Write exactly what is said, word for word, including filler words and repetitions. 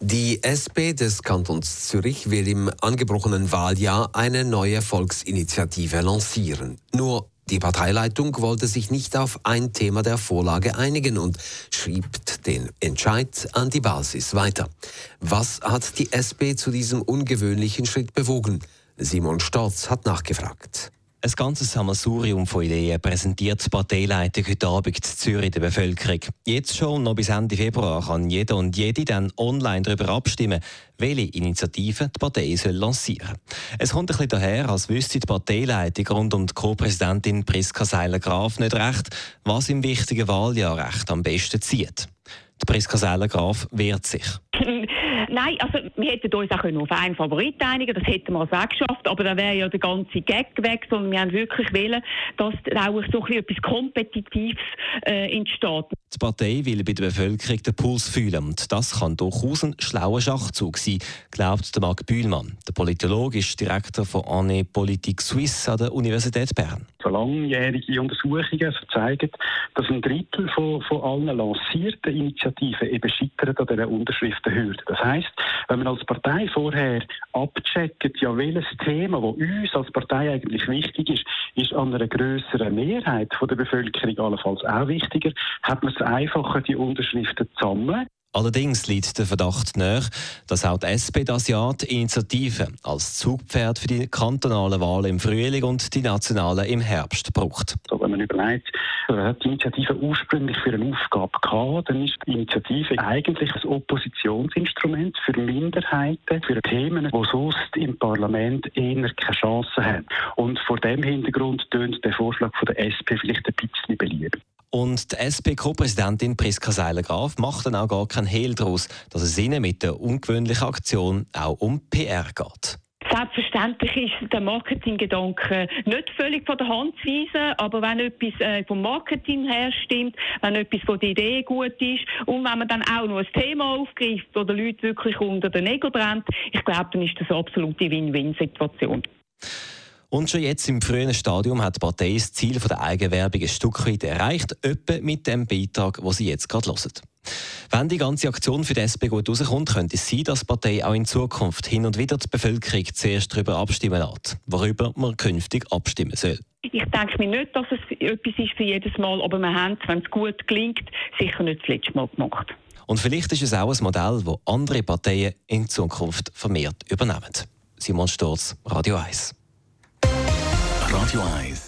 Die S P des Kantons Zürich will im angebrochenen Wahljahr eine neue Volksinitiative lancieren. Nur die Parteileitung wollte sich nicht auf ein Thema der Vorlage einigen und schrieb den Entscheid an die Basis weiter. Was hat die S P zu diesem ungewöhnlichen Schritt bewogen? Simon Storz hat nachgefragt. Ein ganzes Sammelsurium von Ideen präsentiert die Parteileitung heute Abend in Zürich der Bevölkerung. Jetzt schon, noch bis Ende Februar, kann jeder und jede dann online darüber abstimmen, welche Initiative die Partei soll lancieren soll. Es kommt ein bisschen daher, als wüsste die Parteileitung rund um die Co-Präsidentin Priska Seiler-Graf nicht recht, was im wichtigen Wahljahr recht am besten zieht. Die Priska Seiler-Graf wehrt sich. Nein, also wir hätten uns auch auf einen Favorit einigen, das hätten wir also auch geschafft, aber dann wäre ja der ganze Gag weg, sondern wir haben wirklich wollen, dass auch so etwas Kompetitives äh, entsteht. Die Partei will bei der Bevölkerung den Puls fühlen und das kann durchaus ein schlauer Schachzug sein, glaubt der Marc Bühlmann. Der Politologe ist Direktor von Année Politique Suisse an der Universität Bern. So langjährige Untersuchungen zeigen, dass ein Drittel von, von allen lancierten Initiativen eben scheitern an dieser Unterschriftenhürde. Das heisst, wenn man als Partei vorher abcheckt, ja, welches Thema, das uns als Partei eigentlich wichtig ist, ist an einer grösseren Mehrheit von der Bevölkerung allenfalls auch wichtiger, hat man es einfacher, die Unterschriften zu sammeln. Allerdings liegt der Verdacht nahe, dass auch die S P das Jahr die Initiative als Zugpferd für die kantonalen Wahlen im Frühling und die nationalen im Herbst braucht. So, wenn man überlegt, hat die Initiative ursprünglich für eine Aufgabe gehabt, dann ist die Initiative eigentlich ein Oppositionsinstrument für Minderheiten, für Themen, die sonst im Parlament eher keine Chance haben. Und vor dem Hintergrund tönt der Vorschlag von der S P vielleicht ein bisschen beliebig. Und die S P-Co-Präsidentin Priska Seiler-Graf macht dann auch gar keinen Hehl daraus, dass es ihnen mit der ungewöhnlichen Aktion auch um P R geht. Selbstverständlich ist der Marketinggedanke nicht völlig von der Hand zu weisen, aber wenn etwas äh, vom Marketing her stimmt, wenn etwas von der Idee gut ist und wenn man dann auch noch ein Thema aufgreift, das den Leuten wirklich unter den Nägeln brennt, ich glaube, dann ist das eine absolute Win-Win-Situation. Und schon jetzt im frühen Stadium hat die Partei das Ziel der Eigenwerbung ein Stück weit erreicht, etwa mit dem Beitrag, den Sie jetzt gerade hören. Wenn die ganze Aktion für die S P gut rauskommt, könnte es sein, dass die Partei auch in Zukunft hin und wieder die Bevölkerung zuerst darüber abstimmen lässt, worüber man künftig abstimmen soll. Ich denke mir nicht, dass es etwas ist für jedes Mal, aber wir haben es, wenn es gut gelingt, sicher nicht das letzte Mal gemacht. Und vielleicht ist es auch ein Modell, das andere Parteien in Zukunft vermehrt übernehmen. Simon Storz, Radio eins. Radio eins.